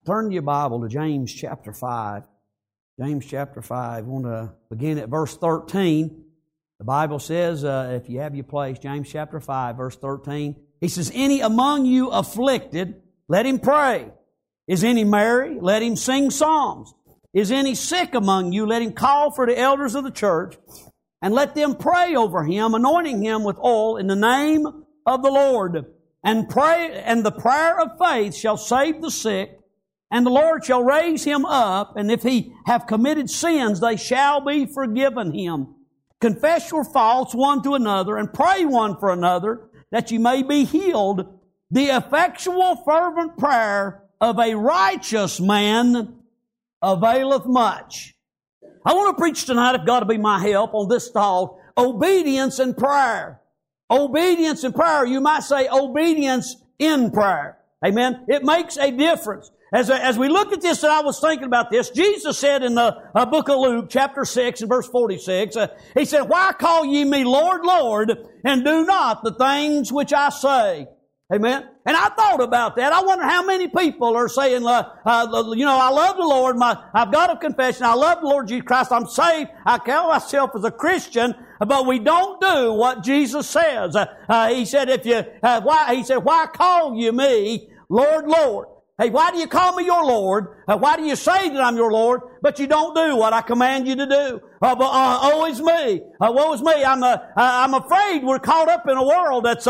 Turn your Bible to James chapter 5. James chapter 5. I want to begin at verse 13. The Bible says, if you have your place, James chapter 5, verse 13. He says, any among you afflicted, let him pray. Is any merry? Let him sing psalms. Is any sick among you? Let him call for the elders of the church, and let them pray over him, anointing him with oil in the name of the Lord. And the prayer of faith shall save the sick, and the Lord shall raise him up, and if he have committed sins, they shall be forgiven him. Confess your faults one to another, and pray one for another, that you may be healed. The effectual fervent prayer of a righteous man availeth much. I want to preach tonight, if God will be my help, on this thought, obedience and prayer. Obedience and prayer. You might say obedience in prayer. Amen. It makes a difference. As we look at this, and I was thinking about this, Jesus said in the book of Luke, chapter 6 and verse 46, He said, why call ye me Lord, Lord, and do not the things which I say? Amen. And I thought about that. I wonder how many people are saying, I love the Lord. I've got a confession. I love the Lord Jesus Christ. I'm saved. I count myself as a Christian, but we don't do what Jesus says. He said, why call you me Lord, Lord? Hey, why do you call me your Lord? Why do you say that I'm your Lord, but you don't do what I command you to do? Woe is me. Woe is me. I'm afraid we're caught up in a world that's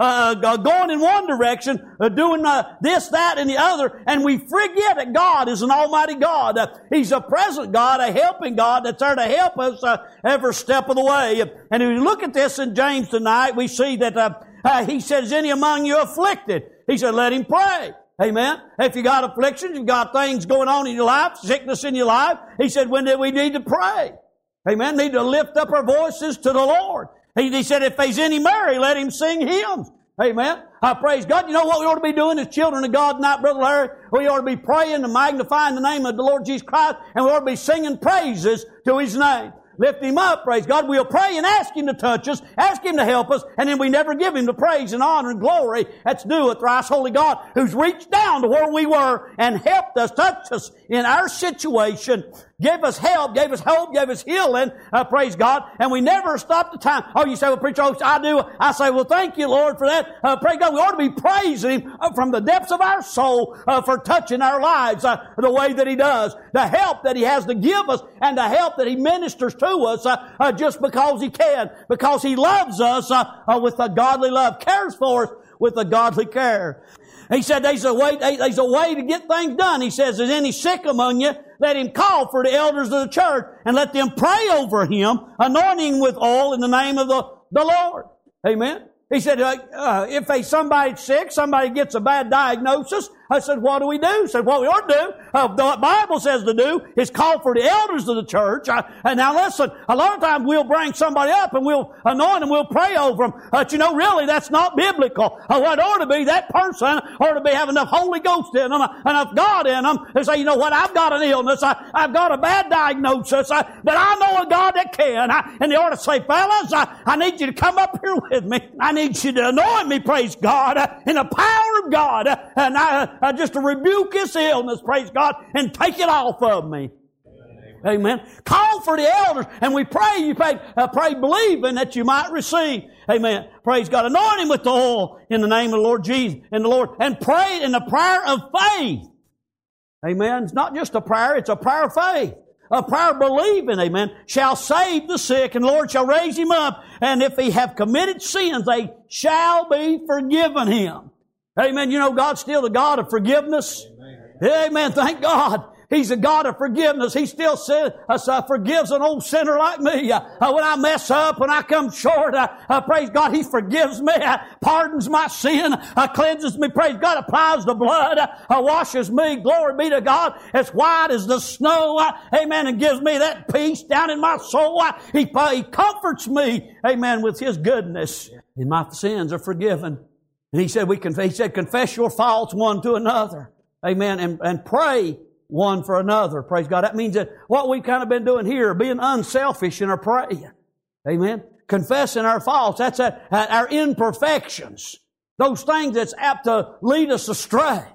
going in one direction, doing this, that, and the other, and we forget that God is an almighty God. He's a present God, a helping God that's there to help us every step of the way. And if you look at this in James tonight, we see that he said, is any among you afflicted? He said, let him pray. Amen. If you got afflictions, you've got things going on in your life, sickness in your life, he said, when do we need to pray? Amen. Need to lift up our voices to the Lord. He said, if there's any merry, let him sing hymns. Amen. I praise God. You know what we ought to be doing as children of God tonight, Brother Larry? We ought to be praying and magnifying the name of the Lord Jesus Christ, and we ought to be singing praises to His name. Lift Him up, praise God. We'll pray and ask Him to touch us, ask Him to help us, and then we never give Him the praise and honor and glory that's due a thrice holy God who's reached down to where we were and helped us, touched us in our situation, gave us help, gave us hope, gave us healing, praise God, and we never stopped the time. Oh, you say, well, preacher, I do. I say, well, thank you, Lord, for that. Praise God. We ought to be praising Him from the depths of our soul for touching our lives the way that He does, the help that He has to give us, and the help that He ministers to us just because He can, because He loves us with a godly love, cares for us with a godly care. He said there's a way to get things done. He says, is any sick among you? Let him call for the elders of the church and let them pray over him, anointing with oil in the name of the Lord. Amen. He said, if somebody's sick, somebody gets a bad diagnosis, I said, what do we do? He said, what we ought to do, the Bible says to do, is call for the elders of the church. And now listen, a lot of times we'll bring somebody up and we'll anoint them, we'll pray over them. But really, that's not biblical. What ought to be, that person ought to be having enough Holy Ghost in them, enough God in them, to say, you know what, I've got an illness, I've got a bad diagnosis, but I know a God that can. And they ought to say, fellas, I need you to come up here with me. I need you to anoint me, praise God, in the power of God. And just to rebuke this illness, praise God, and take it off of me. Amen. Call for the elders, and we pray. You pray believing that you might receive. Amen. Praise God. Anoint him with the oil in the name of the Lord Jesus and the Lord, and pray in the prayer of faith. Amen. It's not just a prayer; it's a prayer of faith. A prayer of believing, amen, shall save the sick, and the Lord shall raise him up. And if he have committed sins, they shall be forgiven him. Amen. You know, God's still the God of forgiveness. Amen. Amen. Thank God. He's a God of forgiveness. He still forgives an old sinner like me. When I mess up, when I come short, praise God, He forgives me, pardons my sin, cleanses me, praise God, applies the blood, washes me, glory be to God, as white as the snow, amen, and gives me that peace down in my soul. He comforts me, amen, with His goodness, and my sins are forgiven. And He said, confess your faults one to another, amen, and pray one for another. Praise God. That means that what we've kind of been doing here, being unselfish in our prayer. Amen. Confessing our faults. That's our imperfections. Those things that's apt to lead us astray.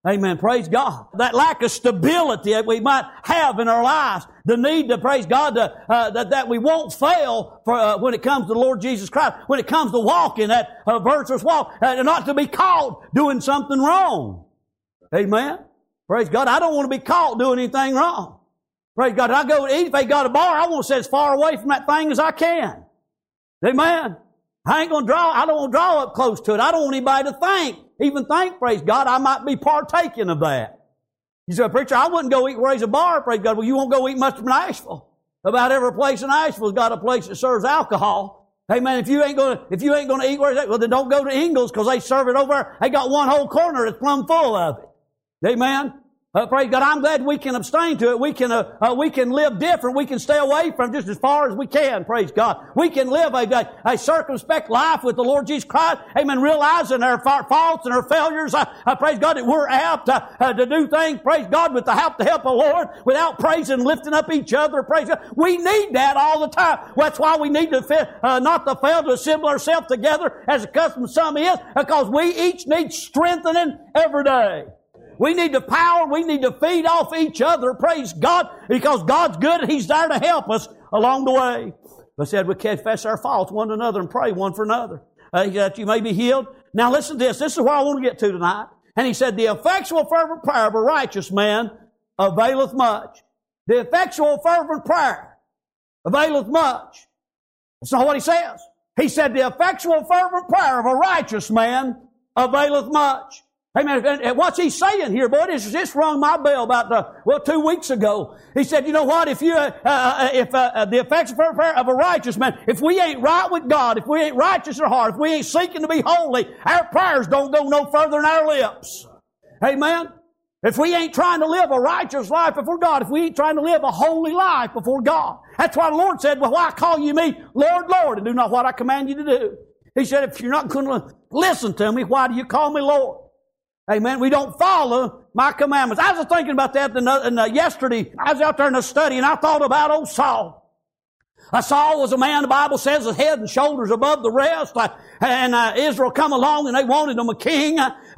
Amen. Praise God. That lack of stability that we might have in our lives. The need to, praise God, that we won't fail for, when it comes to the Lord Jesus Christ. When it comes to walking that virtuous walk. Not to be caught doing something wrong. Amen. Praise God. I don't want to be caught doing anything wrong. Praise God. I go to eat. If they got a bar, I want to sit as far away from that thing as I can. Amen. I don't want to draw up close to it. I don't want anybody to even think, praise God, I might be partaking of that. You say, preacher, I wouldn't go eat where there's a bar, praise God. Well, you won't go eat much from Nashville. About every place in Nashville's got a place that serves alcohol. Hey man, if you ain't gonna eat where it's at, well then don't go to Ingles because they serve it over there. They got one whole corner that's plumb full of it. Amen. Praise God, I'm glad we can abstain to it. We can live different. We can stay away from just as far as we can. Praise God. We can live a circumspect life with the Lord Jesus Christ. Amen. Realizing our faults and our failures. Praise God that we're apt to do things. Praise God with the help of the Lord without praising and lifting up each other. Praise God. We need that all the time. That's why we need to not to fail to assemble ourselves together as a custom some is, because we each need strengthening every day. We need the power. We need to feed off each other. Praise God. Because God's good and He's there to help us along the way. But said we confess our faults one to another and pray one for another. That you may be healed. Now listen to this. This is where I want to get to tonight. And he said, the effectual fervent prayer of a righteous man availeth much. The effectual fervent prayer availeth much. That's not what he says. He said, the effectual fervent prayer of a righteous man availeth much. Amen. And what's he saying here, boy? This rung my bell about 2 weeks ago. He said, you know what? If the effectual fervent prayer of a righteous man, if we ain't right with God, if we ain't righteous in our heart, if we ain't seeking to be holy, our prayers don't go no further than our lips. Amen. If we ain't trying to live a righteous life before God, if we ain't trying to live a holy life before God, that's why the Lord said, well, why call you me Lord, Lord, and do not what I command you to do? He said, if you're not going to listen to me, why do you call me Lord? Amen. We don't follow my commandments. I was thinking about that yesterday. I was out there in a study and I thought about old Saul. Saul was a man, the Bible says, his head and shoulders above the rest. And Israel come along and they wanted him a king.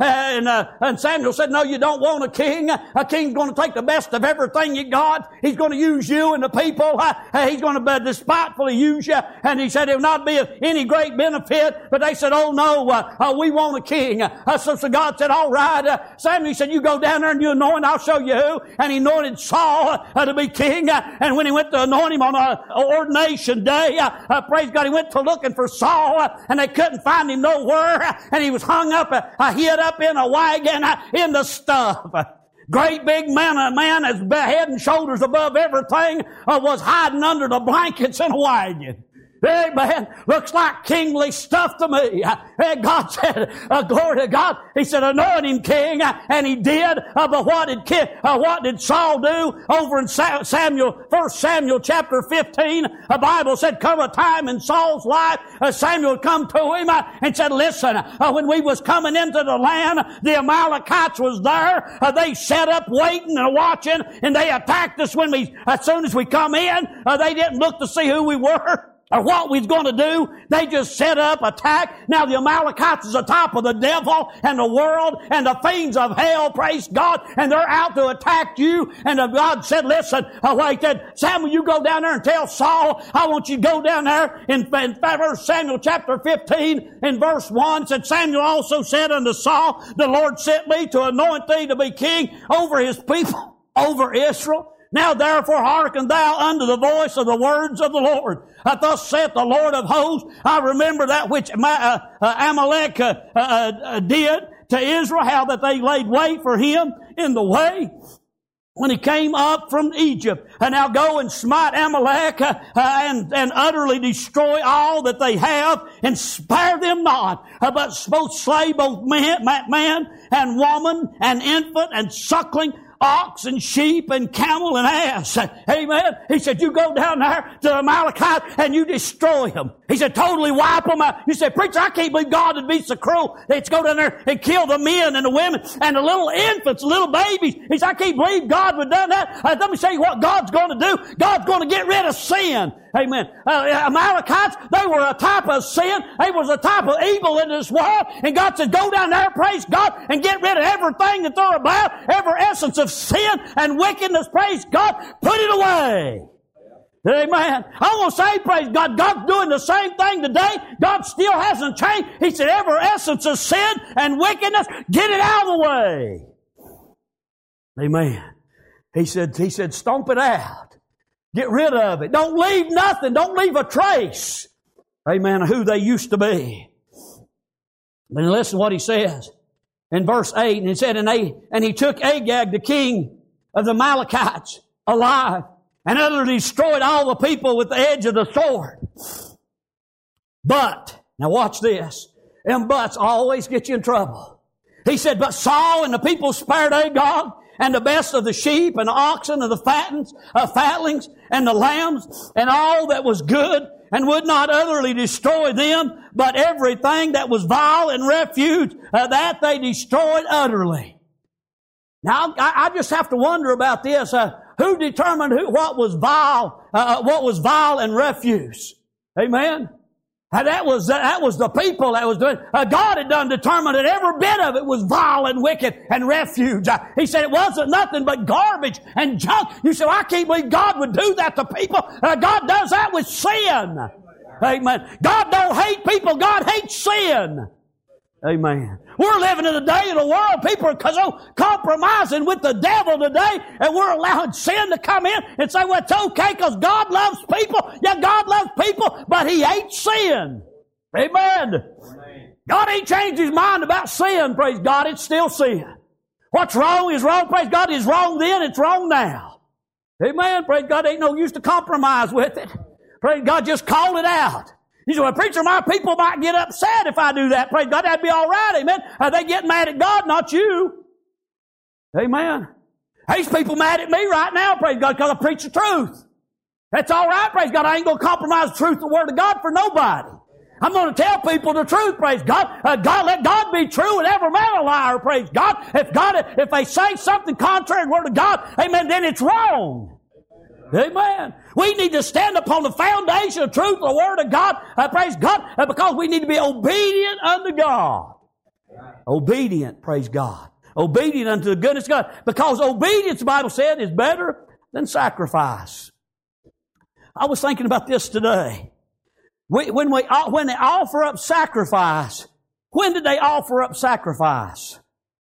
And Samuel said, no, you don't want a king. A king's going to take the best of everything you got. He's going to use you and the people. He's going to despitefully use you. And he said it will not be of any great benefit. But they said, oh no, we want a king. So God said, all right. Samuel said, you go down there and you anoint, I'll show you who. And he anointed Saul to be king. And when he went to anoint him on ordination day, praise God, he went to looking for Saul and they couldn't find him nowhere. And he was hung up, hid up in a wagon in the stuff. Great big man, a man as head and shoulders above everything, was hiding under the blankets in a wagon. Amen. Looks like kingly stuff to me. And God said, glory to God. He said, anoint him king. And he did. But what did Saul do? Over in 1 Samuel chapter 15, the Bible said, come a time in Saul's life, Samuel come to him and said, listen, when we was coming into the land, the Amalekites was there. They set up waiting and watching, and they attacked us as soon as we come in. They didn't look to see who we were or what we was going to do. They just set up, attack. Now the Amalekites is the top of the devil and the world and the fiends of hell, praise God, and they're out to attack you. And God said, listen, he said, Samuel, you go down there and tell Saul, I want you to go down there in 1 Samuel chapter 15 in verse 1, said, Samuel also said unto Saul, the Lord sent me to anoint thee to be king over his people, over Israel. Now therefore hearken thou unto the voice of the words of the Lord. Thus saith the Lord of hosts, I remember that which Amalek did to Israel, how that they laid wait for him in the way when he came up from Egypt. And now go and smite Amalek and utterly destroy all that they have, and spare them not, but both slay both man and woman and infant and suckling, ox and sheep and camel and ass. Amen. He said, you go down there to the Amalekites and you destroy them. He said, totally wipe them out. You said, preacher, I can't believe God would be so cruel. They'd go down there and kill the men and the women and the little infants, little babies. He said, I can't believe God would have done that. Let me show you what God's going to do. God's going to get rid of sin. Amen. Amalekites, they were a type of sin. They was a type of evil in this world. And God said, go down there, praise God, and get rid of everything that they're about, every essence of sin and wickedness, praise God. Put it away. Amen. I want to say, praise God, God's doing the same thing today. God still hasn't changed. He said, every essence of sin and wickedness, get it out of the way. Amen. He said, stomp it out. Get rid of it. Don't leave nothing. Don't leave a trace. Amen. Of who they used to be. Then listen to what he says in verse 8. And he said, and he took Agag, the king of the Amalekites, alive, and utterly destroyed all the people with the edge of the sword. But, now watch this. Them buts always get you in trouble. He said, but Saul and the people spared Agag, and the best of the sheep and the oxen and the fatlings and the lambs and all that was good, and would not utterly destroy them, but everything that was vile and refuse, that they destroyed utterly. Now, I just have to wonder about this. Who determined what was vile and refuse? Amen. That was the people that was doing. God had done determined that every bit of it was vile and wicked and refuge. He said it wasn't nothing but garbage and junk. You say, well, I can't believe God would do that to people. God does that with sin. Amen. God don't hate people. God hates sin. Amen. We're living in a day of the world. People are compromising with the devil today, and we're allowing sin to come in and say, well, it's okay because God loves people. Yeah, God loves people, but He hates sin. Amen. God ain't changed His mind about sin, praise God. It's still sin. What's wrong is wrong, praise God. It's wrong then, it's wrong now. Amen. Praise God. Ain't no use to compromise with it. Praise God, just call it out. You say, well, preacher, my people might get upset if I do that. Praise God, that'd be all right, amen. They get mad at God, not you. Amen. These people mad at me right now, praise God, because I preach the truth. That's all right, praise God. I ain't going to compromise the truth of the Word of God for nobody. I'm going to tell people the truth, praise God. Let God be true and every man a liar, praise God. If they say something contrary to the Word of God, amen, then it's wrong. Amen. We need to stand upon the foundation of truth, the Word of God, praise God, because we need to be obedient unto God. Obedient, praise God. Obedient unto the goodness of God. Because obedience, the Bible said, is better than sacrifice. I was thinking about this today. When they offer up sacrifice, when did they offer up sacrifice?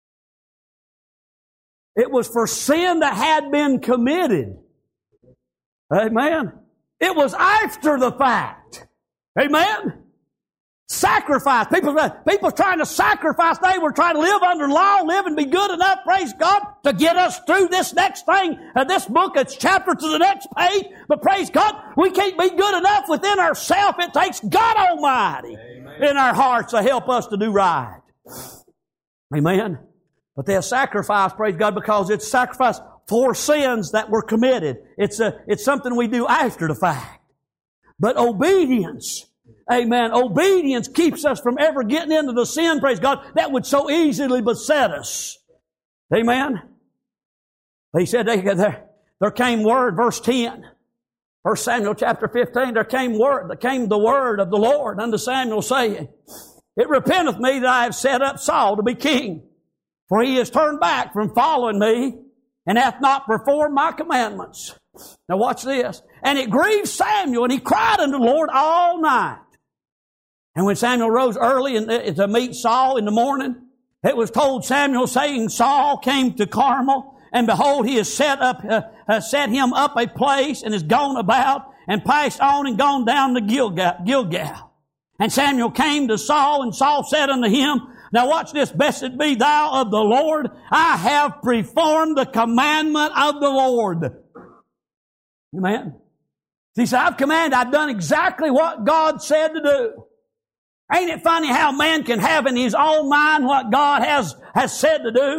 It was for sin that had been committed. Amen. It was after the fact. Amen. Sacrifice. People trying to sacrifice. They were trying to live under law, live and be good enough, praise God, to get us through this next thing, this book, its chapter to the next page. But praise God, we can't be good enough within ourselves. It takes God Almighty in our hearts to help us to do right. Amen. But they'll sacrifice, praise God, because it's sacrifice for sins that were committed. It's something we do after the fact. But obedience, amen, obedience keeps us from ever getting into the sin, praise God, that would so easily beset us. Amen. He said, there came word, verse 10, 1 Samuel chapter 15, there came the word of the Lord unto Samuel, saying, it repenteth me that I have set up Saul to be king, for he has turned back from following me, and hath not performed my commandments. Now watch this. And it grieved Samuel, and he cried unto the Lord all night. And when Samuel rose early to meet Saul in the morning, it was told Samuel, saying, Saul came to Carmel, and behold, he has set him up a place, and is gone about, and passed on, and gone down to Gilgal. And Samuel came to Saul, and Saul said unto him, now watch this. Blessed be thou of the Lord. I have performed the commandment of the Lord. Amen. He said, I've done exactly what God said to do. Ain't it funny how man can have in his own mind what God has said to do?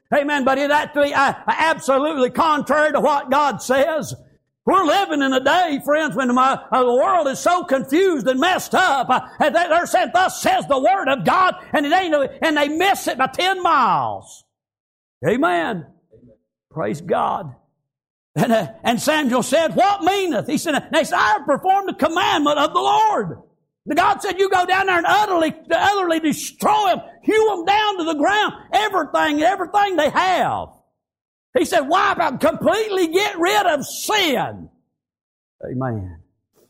Amen. But it actually absolutely contrary to what God says. We're living in a day, friends, when the world is so confused and messed up. They're saying, thus says the Word of God, and it ain't, and they miss it by 10 miles. Amen. Praise God. And Samuel said, what meaneth? He said, I have performed the commandment of the Lord. God said, you go down there and utterly destroy them, hew them down to the ground, everything they have. He said, why? Completely get rid of sin. Amen.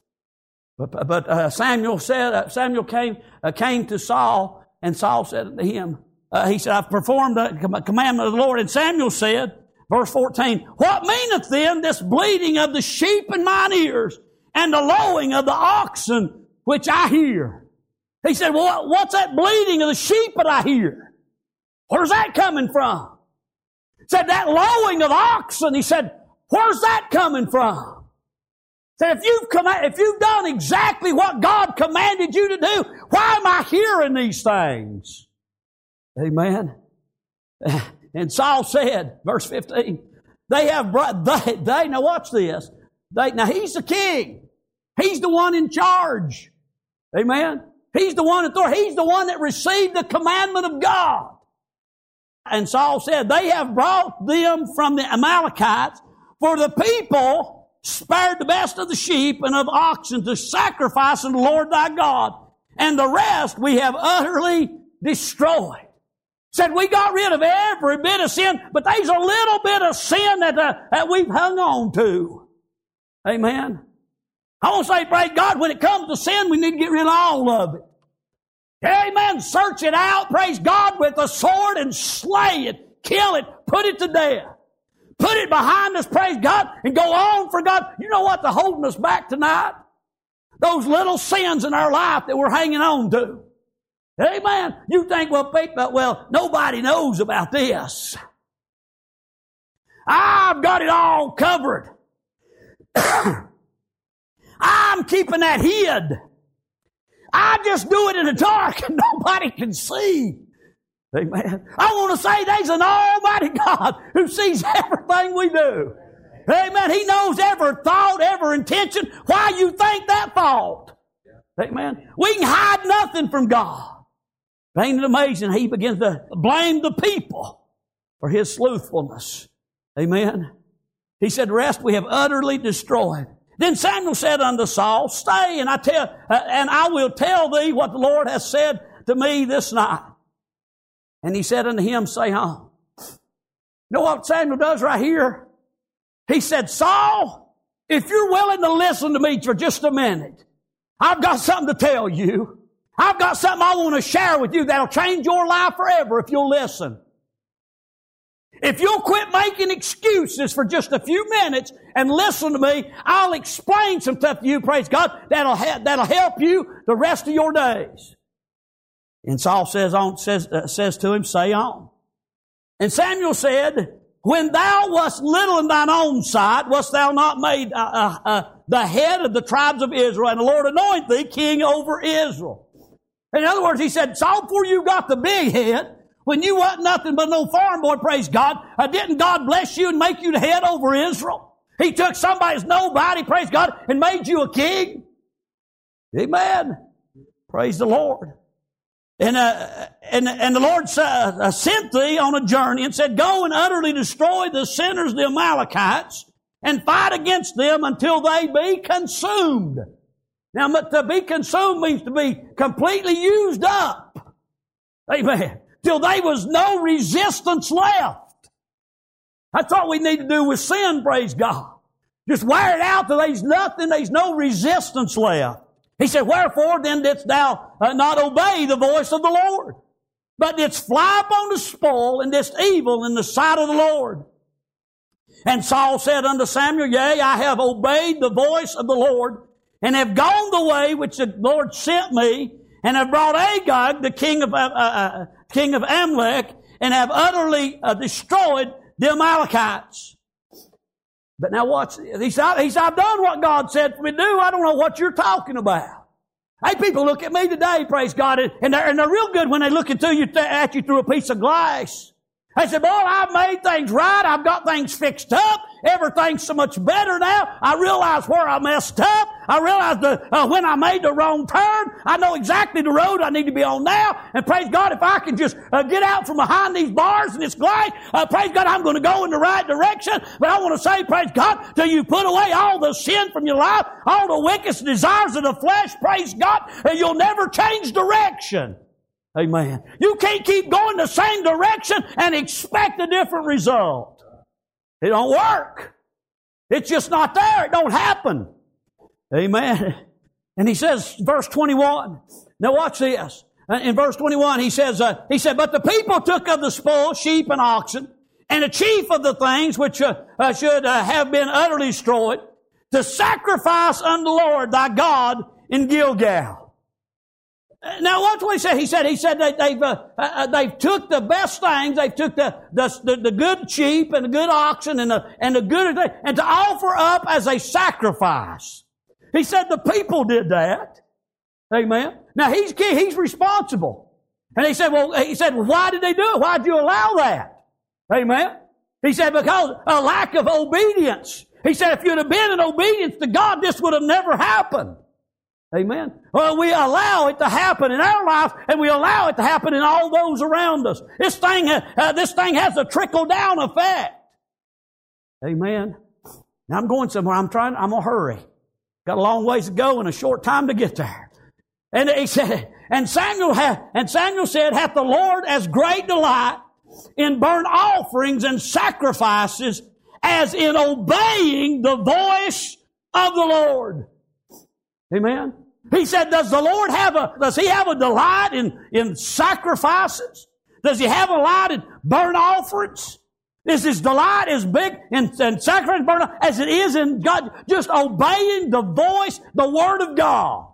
But Samuel came to Saul, and Saul said to him, he said, I've performed the commandment of the Lord. And Samuel said, verse 14, what meaneth then this bleating of the sheep in mine ears, and the lowing of the oxen which I hear? He said, well, what's that bleating of the sheep that I hear? Where's that coming from? He said, that lowing of oxen. He said, where's that coming from? He said, if you've done exactly what God commanded you to do, why am I hearing these things? Amen. And Saul said, verse 15, now watch this. Now he's the king. He's the one in charge. Amen. He's the one that received the commandment of God. And Saul said, they have brought them from the Amalekites, for the people spared the best of the sheep and of oxen to sacrifice unto the Lord thy God, and the rest we have utterly destroyed. Said we got rid of every bit of sin, but there's a little bit of sin that we've hung on to. Amen. I want to say, praise God, when it comes to sin, we need to get rid of all of it. Amen. Search it out, praise God, with a sword and slay it, kill it, put it to death. Put it behind us, praise God, and go on for God. You know what's holding us back tonight? Those little sins in our life that we're hanging on to. Amen. You think, well, nobody knows about this. I've got it all covered. I'm keeping that hid. I just do it in the dark and nobody can see. Amen. I want to say there's an almighty God who sees everything we do. Amen. He knows every thought, every intention, why you think that thought. Amen. We can hide nothing from God. Ain't it amazing? He begins to blame the people for his slothfulness. Amen. He said, the rest we have utterly destroyed. Then Samuel said unto Saul, stay, and I will tell thee what the Lord has said to me this night. And he said unto him, say on. You know what Samuel does right here? He said, Saul, if you're willing to listen to me for just a minute, I've got something to tell you. I've got something I want to share with you that'll change your life forever if you'll listen. If you'll quit making excuses for just a few minutes and listen to me, I'll explain some stuff to you, praise God, that'll help you the rest of your days. And Saul says to him, say on. And Samuel said, when thou wast little in thine own sight, wast thou not made the head of the tribes of Israel, and the Lord anoint thee king over Israel. In other words, he said, Saul, before you got the big head, when you wasn't nothing but no farm boy, praise God, didn't God bless you and make you the head over Israel? He took somebody's nobody, praise God, and made you a king. Amen. Praise the Lord. And the Lord sent thee on a journey and said, go and utterly destroy the sinners, the Amalekites, and fight against them until they be consumed. Now, to be consumed means to be completely used up. Amen. Till there was no resistance left. That's what we need to do with sin, praise God. Just wear it out till there's no resistance left. He said, wherefore then didst thou not obey the voice of the Lord, but didst fly upon the spoil and didst evil in the sight of the Lord? And Saul said unto Samuel, yea, I have obeyed the voice of the Lord, and have gone the way which the Lord sent me, and have brought Agag, the king of Amalek, and have utterly destroyed the Amalekites. But now watch this. He said, I've done what God said for me to do. I don't know what you're talking about. Hey, people look at me today, praise God, and they're real good when they look at you through a piece of glass. I said, boy, I've made things right. I've got things fixed up. Everything's so much better now. I realize where I messed up. I realize when I made the wrong turn. I know exactly the road I need to be on now. And praise God, if I can just get out from behind these bars and this glass, praise God, I'm going to go in the right direction. But I want to say, praise God, till you put away all the sin from your life, all the wicked desires of the flesh, praise God, and you'll never change direction. Amen. You can't keep going the same direction and expect a different result. It don't work. It's just not there. It don't happen. Amen. And he says, verse 21. Now watch this. In verse 21, he said, but the people took of the spoil sheep and oxen, and the chief of the things which should have been utterly destroyed, to sacrifice unto the Lord thy God in Gilgal. Now, watch what he said. He said that they've took the best things. They've took the good sheep and the good oxen and the good thing, and to offer up as a sacrifice. He said the people did that. Amen. Now he's responsible. And he said, why did they do it? Why did you allow that? Amen. He said because a lack of obedience. He said if you'd have been in obedience to God, this would have never happened. Amen. Well, we allow it to happen in our life, and we allow it to happen in all those around us. This thing has a trickle-down effect. Amen. Now I'm going somewhere. I'm going to hurry. Got a long ways to go and a short time to get there. And he said, and Samuel said, hath the Lord as great delight in burnt offerings and sacrifices as in obeying the voice of the Lord. Amen. He said, does he have a delight in sacrifices? Does he have a delight in burnt offerings? Is his delight as big in sacrifice and burnt offerings as it is in God just obeying the voice, the Word of God?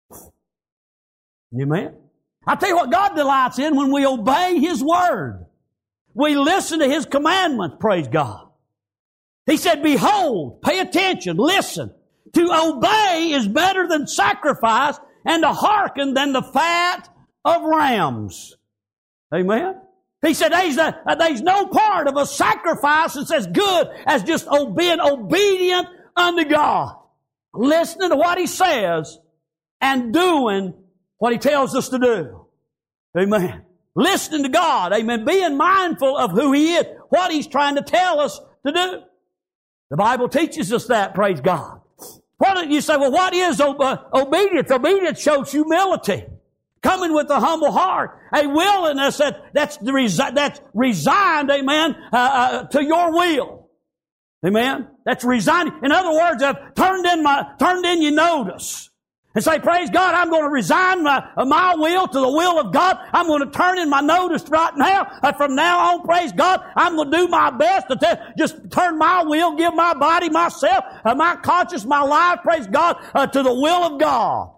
Amen. I tell you what God delights in when we obey His Word. We listen to His commandments, praise God. He said, behold, pay attention, listen. To obey is better than sacrifice, and to hearken than the fat of rams. Amen. He said there's no part of a sacrifice that's as good as just being obedient unto God. Listening to what He says and doing what He tells us to do. Amen. Listening to God. Amen. Being mindful of who He is, what He's trying to tell us to do. The Bible teaches us that, praise God. You say, well, what is obedience? Obedience shows humility. Coming with a humble heart. A willingness that's resigned, amen, to your will. Amen? That's resigned. In other words, I've turned in your notice. And say, praise God, I'm going to resign my will to the will of God. I'm going to turn in my notice right now. From now on, praise God, I'm going to do my best to just turn my will, give my body, myself, my conscience, my life, praise God, to the will of God.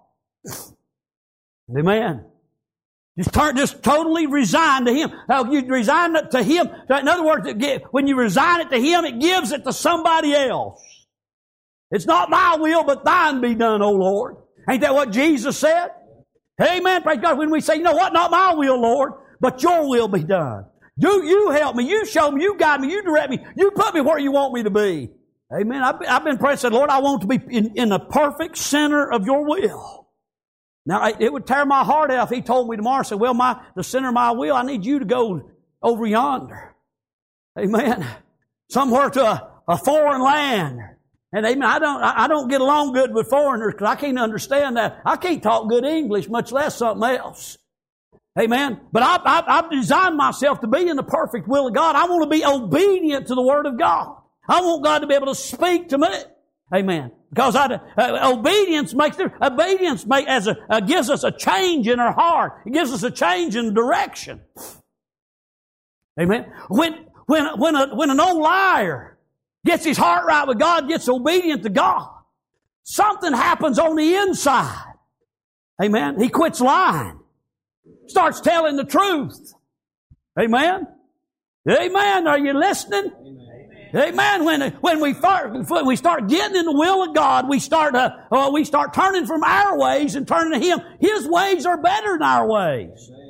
Amen. Just totally resign to Him. You resign it to Him. In other words, when you resign it to Him, it gives it to somebody else. It's not my will, but thine be done, O Lord. Ain't that what Jesus said? Amen. Praise God. When we say, you know what? Not my will, Lord, but your will be done. You help me. You show me. You guide me. You direct me. You put me where you want me to be. Amen. I've been praying and said, Lord, I want to be in the perfect center of your will. Now, it would tear my heart out if He told me tomorrow, say, well, the center of my will, I need you to go over yonder. Amen. Somewhere to a foreign land. And amen, I don't get along good with foreigners because I can't understand that. I can't talk good English, much less something else. Amen. But I've designed myself to be in the perfect will of God. I want to be obedient to the Word of God. I want God to be able to speak to me. Amen. Because obedience gives us a change in our heart. It gives us a change in direction. Amen. When an old liar gets his heart right with God, gets obedient to God, something happens on the inside. Amen. He quits lying. Starts telling the truth. Amen. Amen. Are you listening? Amen. When we start getting in the will of God, we start turning from our ways and turning to Him. His ways are better than our ways.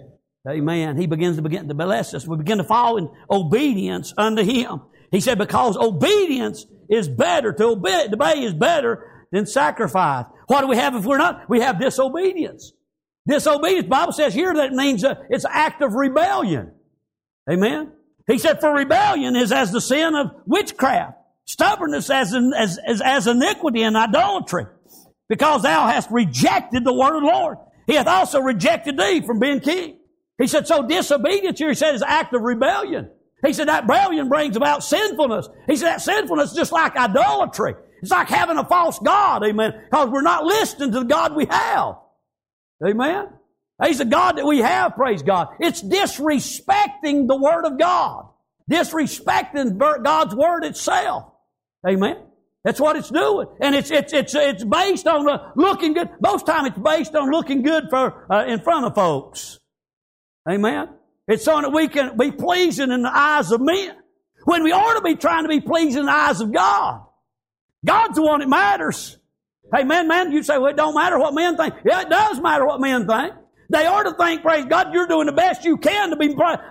Amen. He begins to bless us. We begin to fall in obedience unto Him. He said, because obedience is better. To obey is better than sacrifice. What do we have if we're not? We have disobedience. Disobedience. The Bible says here that it means it's an act of rebellion. Amen. He said, for rebellion is as the sin of witchcraft. Stubbornness as iniquity and idolatry. Because thou hast rejected the word of the Lord. He hath also rejected thee from being king. He said, so disobedience here, he said, is an act of rebellion. He said, that rebellion brings about sinfulness. He said, that sinfulness is just like idolatry. It's like having a false God, amen, because we're not listening to the God we have. Amen? He's the God that we have, praise God. It's disrespecting the Word of God. Disrespecting God's Word itself. Amen? That's what it's doing. And it's based on looking good. Most time it's based on looking good in front of folks. Amen? It's so that we can be pleasing in the eyes of men. When we ought to be trying to be pleasing in the eyes of God. God's the one that matters. Hey, man, you say, well, it don't matter what men think. Yeah, it does matter what men think. They ought to think, praise God, you're doing the best you can to be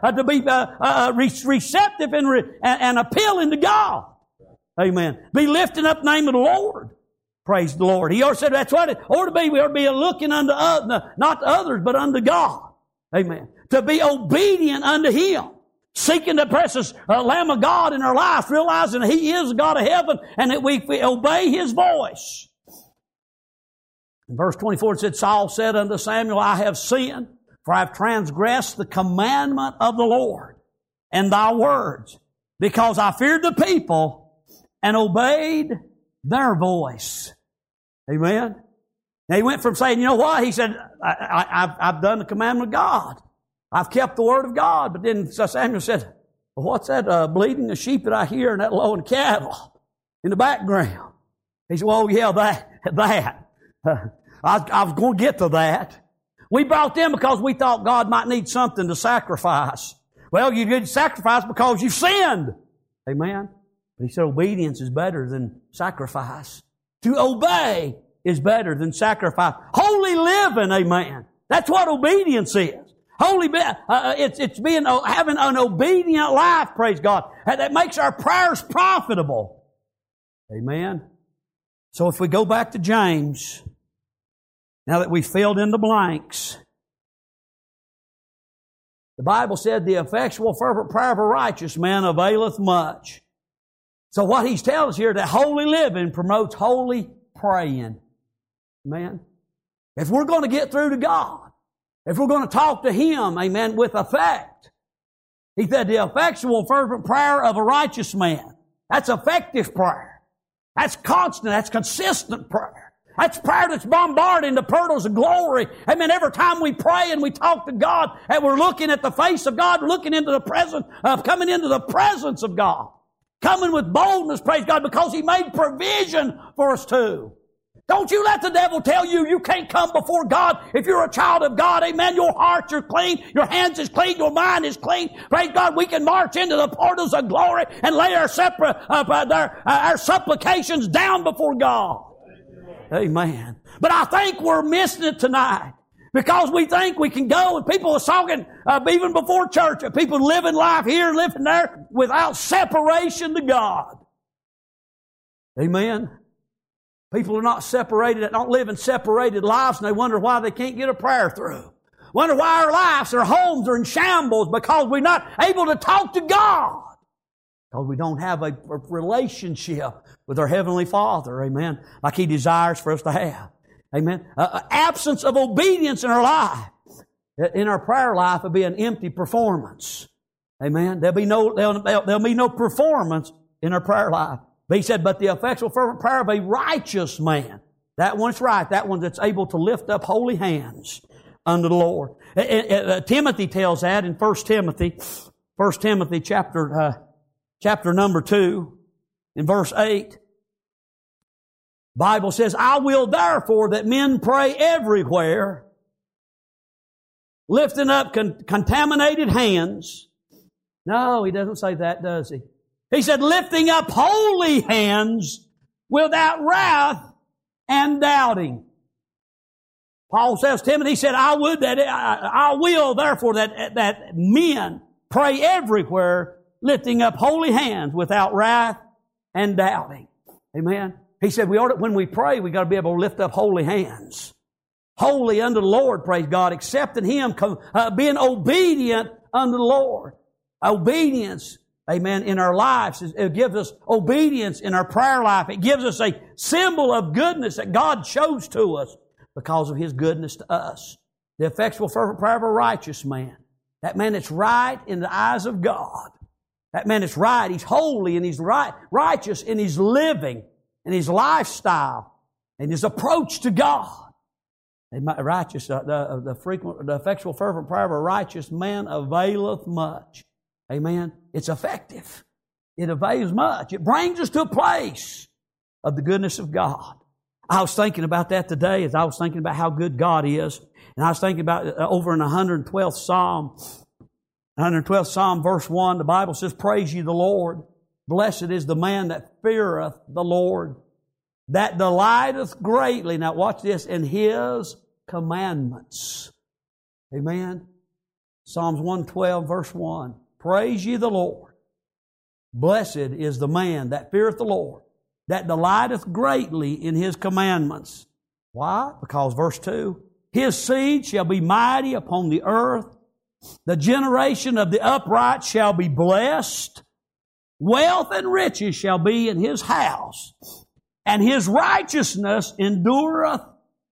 receptive and appealing to God. Amen. Be lifting up the name of the Lord. Praise the Lord. He ought to say that's what it ought to be. We ought to be looking unto not to others, but unto God. Amen. To be obedient unto Him. Seeking the precious Lamb of God in our life, realizing that He is the God of heaven and that we obey His voice. In verse 24 it said, Saul said unto Samuel, I have sinned, for I have transgressed the commandment of the Lord and thy words, because I feared the people and obeyed their voice. Amen. Now he went from saying, you know what? He said, I've done the commandment of God. I've kept the word of God. But then Samuel said, well, what's that bleating of sheep that I hear and that lowing cattle in the background? He said, well, yeah, that. I was going to get to that. We brought them because we thought God might need something to sacrifice. Well, you did sacrifice because you sinned. Amen. But he said obedience is better than sacrifice. To obey is better than sacrifice. Holy living, amen. That's what obedience is. It's having an obedient life, praise God. That makes our prayers profitable. Amen. So if we go back to James, now that we've filled in the blanks, the Bible said the effectual fervent prayer of a righteous man availeth much. So what he's telling us here, that holy living promotes holy praying. Amen. If we're going to get through to God, if we're going to talk to Him, amen, with effect, he said the effectual fervent prayer of a righteous man. That's effective prayer. That's constant, that's consistent prayer. That's prayer that's bombarding the portals of glory. Amen. Every time we pray and we talk to God and we're looking at the face of God, we're looking into the presence of coming into the presence of God. Coming with boldness, praise God, because He made provision for us too. Don't you let the devil tell you you can't come before God if you're a child of God. Amen. Your heart is clean. Your hands is clean. Your mind is clean. Praise God. We can march into the portals of glory and lay our supplications down before God. Amen. But I think we're missing it tonight because we think we can go, and people are talking even before church, people living life here and living there without separation to God. Amen. People are not separated, not living separated lives, and they wonder why they can't get a prayer through. Wonder why our lives, our homes are in shambles because we're not able to talk to God. Because we don't have a relationship with our Heavenly Father, amen, like He desires for us to have. Amen. Absence of obedience in our life, in our prayer life, will be an empty performance. Amen. There'll be no performance in our prayer life. But he said, but the effectual fervent prayer of a righteous man, that one's right, that one that's able to lift up holy hands unto the Lord. Timothy tells that in 1 Timothy chapter number 2, in verse 8. Bible says, I will therefore that men pray everywhere, lifting up contaminated hands. No, he doesn't say that, does he? He said, lifting up holy hands without wrath and doubting. Paul says, Timothy said, I will therefore that men pray everywhere, lifting up holy hands without wrath and doubting. Amen. He said, when we pray, we got to be able to lift up holy hands. Holy unto the Lord, praise God, accepting Him, being obedient unto the Lord. Obedience, amen, in our lives. It gives us obedience in our prayer life. It gives us a symbol of goodness that God shows to us because of His goodness to us. The effectual fervent prayer of a righteous man. That man that's right in the eyes of God. That man that's right. He's holy and he's righteous in his living and his lifestyle and his approach to God. The effectual fervent prayer of a righteous man availeth much. Amen. It's effective. It avails much. It brings us to a place of the goodness of God. I was thinking about that today as I was thinking about how good God is. And I was thinking about over in the 112th Psalm. 112th Psalm verse 1, the Bible says, Praise ye the Lord. Blessed is the man that feareth the Lord, that delighteth greatly. Now watch this, in His commandments. Amen. Psalms 112 verse 1. Praise ye the Lord. Blessed is the man that feareth the Lord, that delighteth greatly in His commandments. Why? Because verse 2, His seed shall be mighty upon the earth. The generation of the upright shall be blessed. Wealth and riches shall be in His house, and His righteousness endureth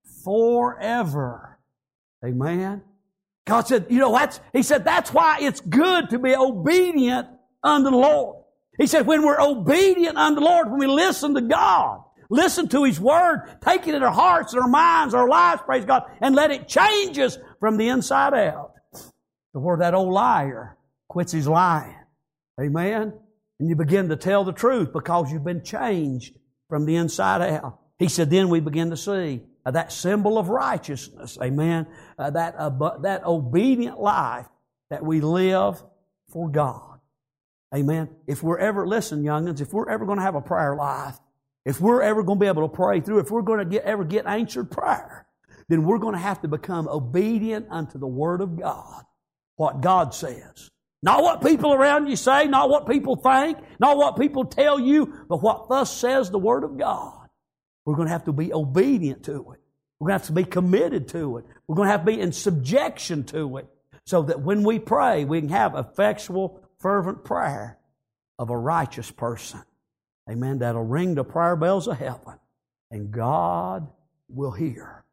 forever. Amen. God said, He said, that's why it's good to be obedient unto the Lord. He said, when we're obedient unto the Lord, when we listen to God, listen to His Word, take it in our hearts, our minds, our lives, praise God, and let it change us from the inside out. To where that old liar quits his lying. Amen. And you begin to tell the truth because you've been changed from the inside out. He said, then we begin to see that symbol of righteousness. Amen. That obedient life that we live for God. Amen. If we're ever, listen, young'uns, if we're ever going to have a prayer life, if we're ever going to be able to pray through, if we're going to ever get answered prayer, then we're going to have to become obedient unto the Word of God. What God says. Not what people around you say, not what people think, not what people tell you, but what thus says the Word of God. We're going to have to be obedient to it. We're going to have to be committed to it. We're going to have to be in subjection to it so that when we pray, we can have effectual, fervent prayer of a righteous person. Amen. That'll ring the prayer bells of heaven and God will hear.